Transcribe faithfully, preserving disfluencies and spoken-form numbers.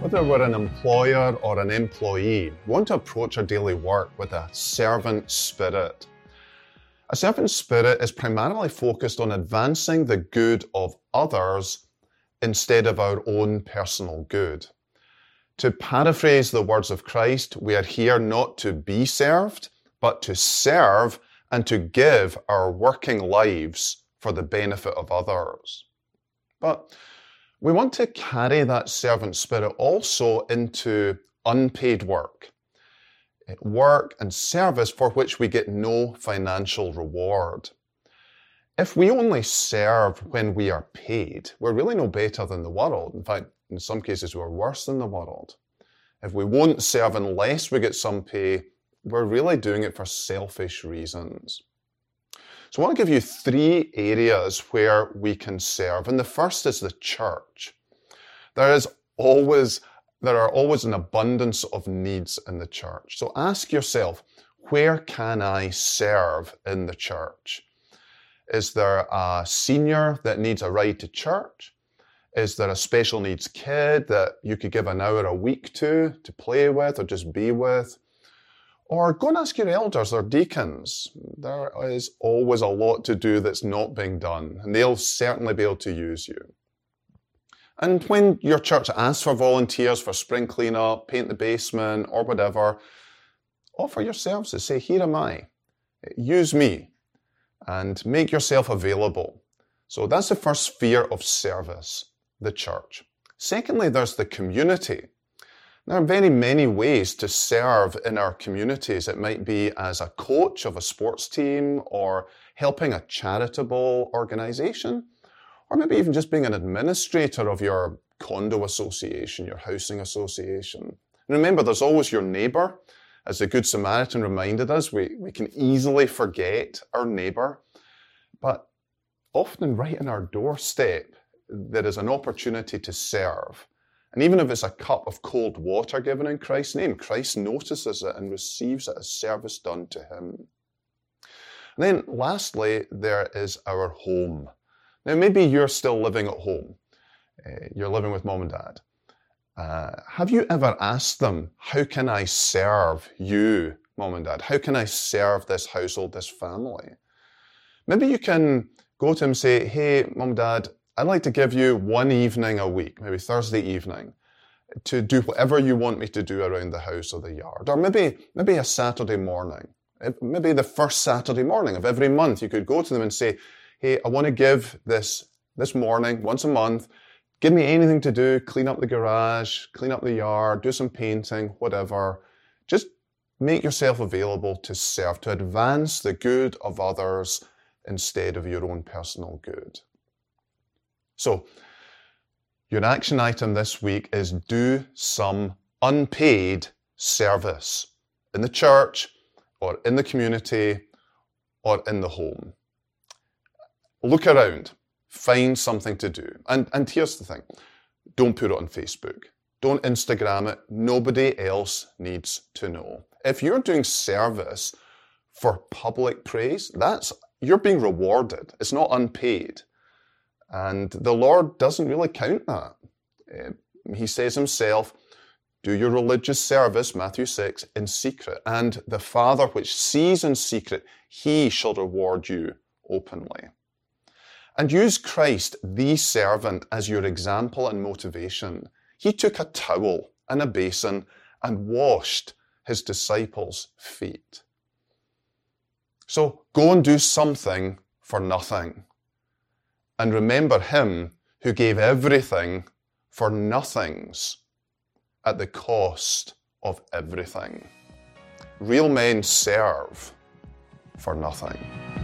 Whether we're an employer or an employee, we want to approach our daily work with a servant spirit. A servant spirit is primarily focused on advancing the good of others instead of our own personal good. To paraphrase the words of Christ, we are here not to be served, but to serve and to give our working lives for the benefit of others. But we want to carry that servant spirit also into unpaid work. Work and service for which we get no financial reward. If we only serve when we are paid, we're really no better than the world. In fact, in some cases, we're worse than the world. If we won't serve unless we get some pay, we're really doing it for selfish reasons. So I want to give you three areas where we can serve. And the first is the church. There is always, there are always an abundance of needs in the church. So ask yourself, where can I serve in the church? Is there a senior that needs a ride to church? Is there a special needs kid that you could give an hour a week to, to play with or just be with? Or go and ask your elders or deacons. There is always a lot to do that's not being done, and they'll certainly be able to use you. And when your church asks for volunteers for spring cleanup, paint the basement, or whatever, offer your services. Say, here am I. Use me. And make yourself available. So that's the first sphere of service, the church. Secondly, there's the community. There are very many ways to serve in our communities. It might be as a coach of a sports team, or helping a charitable organization, or maybe even just being an administrator of your condo association, your housing association. And remember, there's always your neighbor. As the Good Samaritan reminded us, we, we can easily forget our neighbor, but often right in our doorstep, there is an opportunity to serve. And even if it's a cup of cold water given in Christ's name, Christ notices it and receives it as service done to him. And then lastly, there is our home. Now, maybe you're still living at home. Uh, you're living with mom and dad. Uh, have you ever asked them, how can I serve you, mom and dad? How can I serve this household, this family? Maybe you can go to them and say, hey, mom and dad, I'd like to give you one evening a week, maybe Thursday evening, to do whatever you want me to do around the house or the yard. Or maybe, maybe a Saturday morning. Maybe the first Saturday morning of every month, you could go to them and say, hey, I want to give this, this morning, once a month, give me anything to do, clean up the garage, clean up the yard, do some painting, whatever. Just make yourself available to serve, to advance the good of others instead of your own personal good. So, your action item this week is do some unpaid service in the church, or in the community, or in the home. Look around. Find something to do. And, and here's the thing. Don't put it on Facebook. Don't Instagram it. Nobody else needs to know. If you're doing service for public praise, that's, you're being rewarded. It's not unpaid. And the Lord doesn't really count that. He says himself, do your religious service, Matthew six, in secret. And the Father which sees in secret, he shall reward you openly. And use Christ, the servant, as your example and motivation. He took a towel and a basin and washed his disciples' feet. So go and do something for nothing. And remember him who gave everything for nothings at the cost of everything. Real men serve for nothing.